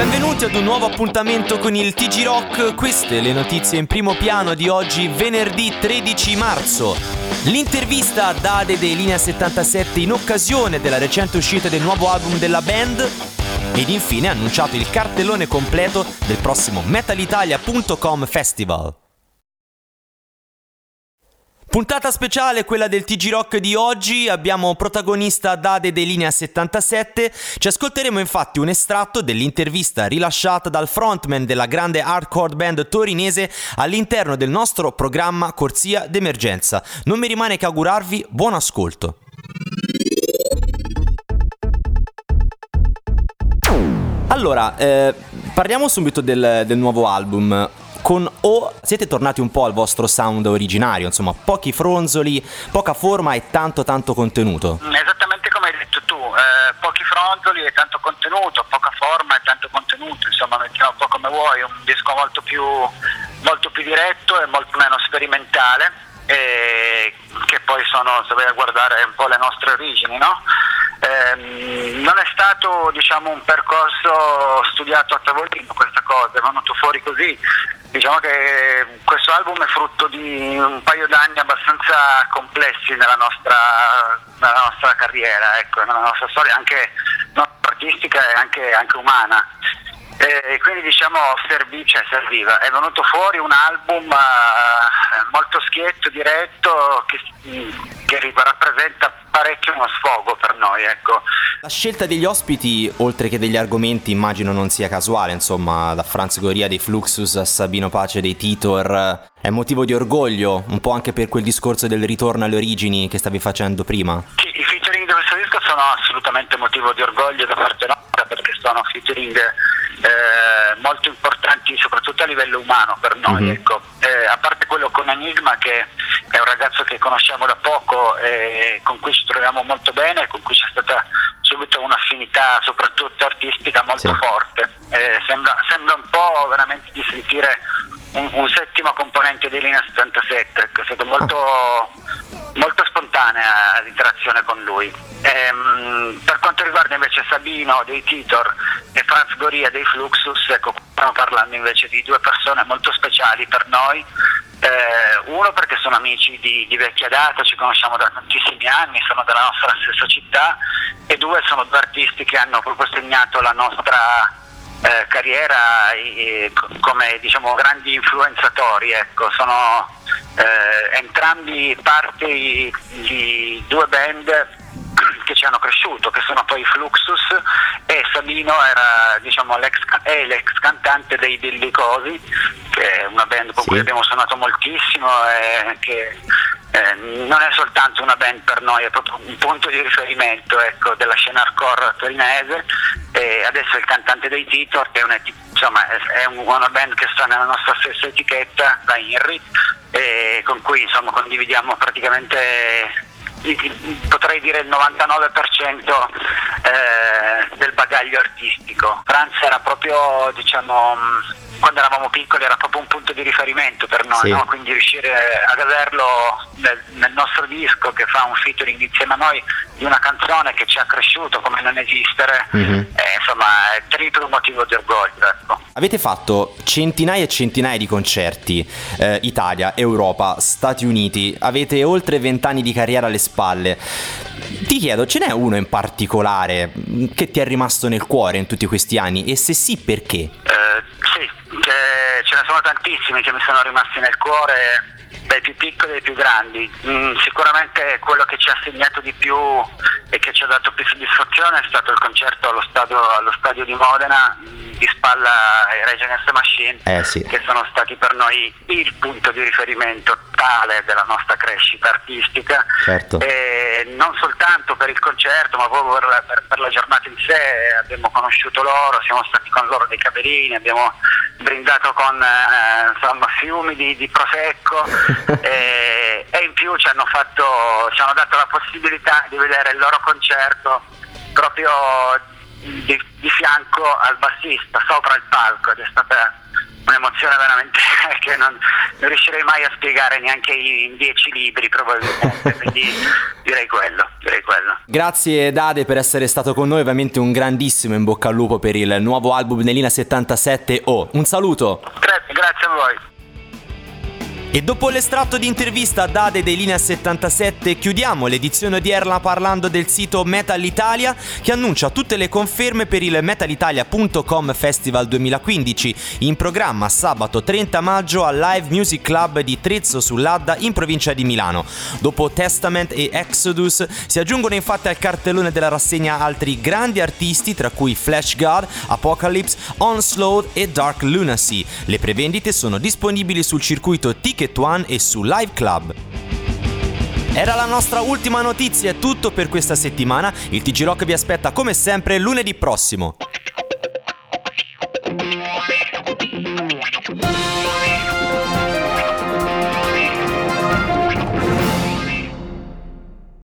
Benvenuti ad un nuovo appuntamento con il TG Rock. Queste le notizie in primo piano di oggi, venerdì 13 marzo. L'intervista a Dade dei Linea 77 in occasione della recente uscita del nuovo album della band. Ed infine annunciato il cartellone completo del prossimo metalitalia.com Festival. Puntata speciale, quella del TG Rock di oggi. Abbiamo protagonista Dade dei Linea 77. Ci ascolteremo infatti un estratto dell'intervista rilasciata dal frontman della grande hardcore band torinese all'interno del nostro programma Corsia d'Emergenza. Non mi rimane che augurarvi buon ascolto. Allora, parliamo subito del nuovo album. Con O siete tornati un po' al vostro sound originario, insomma, pochi fronzoli, poca forma e tanto contenuto. Esattamente come hai detto tu, pochi fronzoli e tanto contenuto, poca forma e tanto contenuto, insomma, mettiamo un po' come vuoi, un disco molto più diretto e molto meno sperimentale, che poi sono, se vai a guardare un po' le nostre origini, no? Non è stato, diciamo, un percorso studiato a tavolino, questa cosa è venuto fuori così. Diciamo che questo album è frutto di un paio d'anni abbastanza complessi nella nostra carriera, ecco, nella nostra storia anche non artistica e anche umana. E quindi, diciamo, serviva. È venuto fuori un album molto schietto, diretto, che rappresenta parecchio uno sfogo per noi, ecco. La scelta degli ospiti, oltre che degli argomenti, immagino non sia casuale, insomma, da Franz Goria dei Fluxus a Sabino Pace dei Titor, è motivo di orgoglio, un po' anche per quel discorso del ritorno alle origini che stavi facendo prima? Sì, i featuring di questo disco sono assolutamente motivo di orgoglio da parte nostra, perché sono featuring molto importanti, soprattutto a livello umano per noi, ecco. A parte quello con Enigma, che è un ragazzo che conosciamo da poco e con cui ci troviamo molto bene, con cui c'è stata subito un'affinità soprattutto artistica molto forte. Sembra un po' veramente di sentire un settimo componente di Linea 77, che è stato molto spontanea l'interazione con lui. Per quanto riguarda invece Sabino dei Titor e Franz Goria dei Fluxus, ecco, stiamo parlando invece di due persone molto speciali per noi. Uno perché sono amici di vecchia data, ci conosciamo da tantissimi anni, sono della nostra stessa città, e due sono due artisti che hanno proprio segnato la nostra carriera come, diciamo, grandi influenzatori, ecco. Sono entrambi parte di due band che ci hanno cresciuto, che sono poi i Fluxus, e Sabino era, diciamo, l'ex cantante dei Billy Cosi, che è una band con cui abbiamo suonato moltissimo e che non è soltanto una band per noi, è proprio un punto di riferimento, ecco, della scena hardcore torinese. E adesso il cantante dei Titor, che è una band che sta nella nostra stessa etichetta, la INRI, e con cui, insomma, condividiamo praticamente, potrei dire, il 99% del bagaglio artistico. Franz era proprio, diciamo, quando eravamo piccoli era proprio un punto di riferimento per noi, no? Quindi riuscire ad averlo nel nostro disco, che fa un featuring insieme a noi di una canzone che ci ha cresciuto come non esistere, insomma, è triplo motivo di orgoglio, ecco. Avete fatto centinaia e centinaia di concerti, Italia, Europa, Stati Uniti, avete oltre 20 anni di carriera alle spalle. Ti chiedo, ce n'è uno in particolare che ti è rimasto nel cuore in tutti questi anni, e se sì, perché? Sì, ce ne sono tantissimi che mi sono rimasti nel cuore, dai più piccoli ai più grandi. Sicuramente quello che ci ha segnato di più e che ci ha dato più soddisfazione è stato il concerto allo stadio di Modena, di spalla ai Rage Against the Machine, che sono stati per noi il punto di riferimento tale della nostra crescita artistica, e non soltanto per il concerto, ma proprio per la giornata in sé. Abbiamo conosciuto loro, siamo stati con loro dei camerini, abbiamo brindato con fiumi di prosecco e in più ci hanno dato la possibilità di vedere il loro concerto proprio di fianco al bassista, sopra il palco, ed è stata un'emozione veramente che non riuscirei mai a spiegare neanche in 10 libri probabilmente, quindi direi quello. Grazie Dade per essere stato con noi, ovviamente un grandissimo in bocca al lupo per il nuovo album Nelina 77. Un saluto. Grazie a voi. E dopo l'estratto di intervista a Dade dei Linea 77 chiudiamo l'edizione odierna parlando del sito Metal Italia, che annuncia tutte le conferme per il metalitalia.com Festival 2015, in programma sabato 30 maggio al Live Music Club di Trezzo sull'Adda in provincia di Milano. Dopo Testament e Exodus si aggiungono infatti al cartellone della rassegna altri grandi artisti, tra cui Flash God, Apocalypse, Onslaught e Dark Lunacy. Le prevendite sono disponibili sul circuito Ticket One e su Live Club. Era la nostra ultima notizia, è tutto per questa settimana. Il TG Rock vi aspetta come sempre lunedì prossimo.